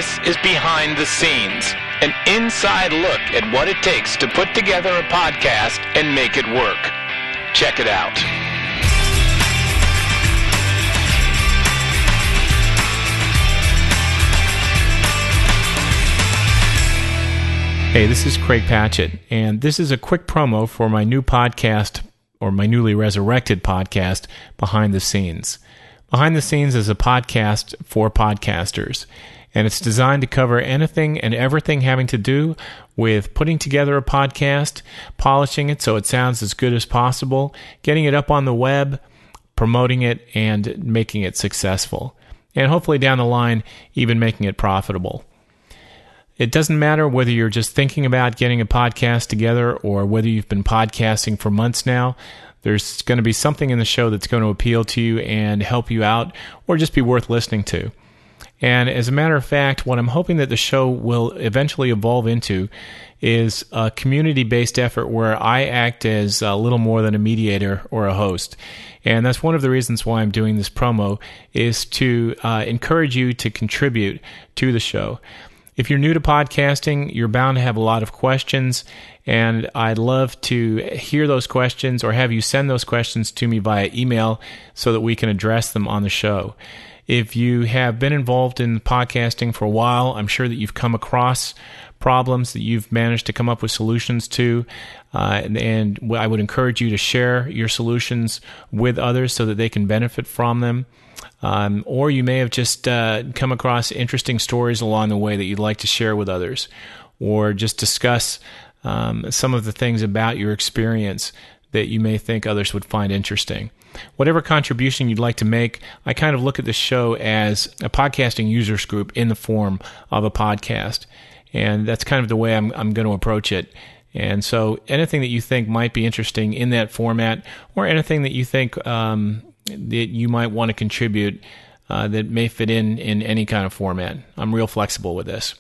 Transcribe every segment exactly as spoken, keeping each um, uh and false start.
This is Behind the Scenes, an inside look at what it takes to put together a podcast and make it work. Check it out. Hey, this is Craig Patchett, and this is a quick promo for my new podcast, or my newly resurrected podcast, Behind the Scenes. Behind the Scenes is a podcast for podcasters, and it's designed to cover anything and everything having to do with putting together a podcast, polishing it so it sounds as good as possible, getting it up on the web, promoting it, and making it successful. And hopefully down the line, even making it profitable. It doesn't matter whether you're just thinking about getting a podcast together or whether you've been podcasting for months now. There's going to be something in the show that's going to appeal to you and help you out or just be worth listening to. And as a matter of fact, what I'm hoping that the show will eventually evolve into is a community-based effort where I act as a little more than a mediator or a host. And that's one of the reasons why I'm doing this promo, is to uh, encourage you to contribute to the show. If you're new to podcasting, you're bound to have a lot of questions, and I'd love to hear those questions or have you send those questions to me via email so that we can address them on the show. If you have been involved in podcasting for a while, I'm sure that you've come across problems that you've managed to come up with solutions to, uh, and, and I would encourage you to share your solutions with others so that they can benefit from them. Um, or you may have just uh, come across interesting stories along the way that you'd like to share with others, or just discuss um, some of the things about your experience that you may think others would find interesting. Whatever contribution you'd like to make, I kind of look at this show as a podcasting users group in the form of a podcast, and that's kind of the way I'm, I'm going to approach it. And so anything that you think might be interesting in that format, or anything that you think um, that you might want to contribute uh, that may fit in in any kind of format. I'm real flexible with this.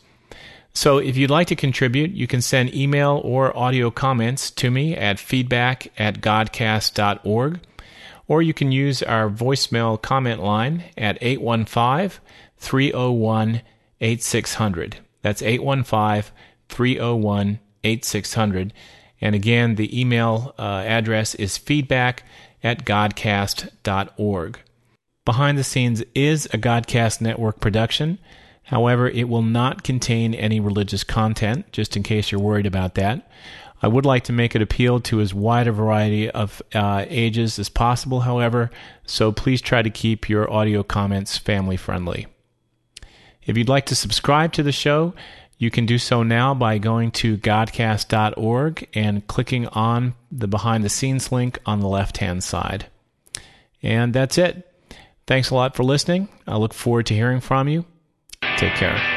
So if you'd like to contribute, you can send email or audio comments to me at feedback at godcast dot org, or you can use our voicemail comment line at eight one five, three oh one, eight six hundred. That's eight one five, three oh one, eight six hundred. And again, the email uh, address is feedback at godcast dot org. Behind the Scenes is a Godcast Network production. However, it will not contain any religious content, just in case you're worried about that. I would like to make it appeal to as wide a variety of uh, ages as possible, however, so please try to keep your audio comments family-friendly. If you'd like to subscribe to the show, you can do so now by going to godcast dot org and clicking on the Behind the Scenes link on the left-hand side. And that's it. Thanks a lot for listening. I look forward to hearing from you. Take care.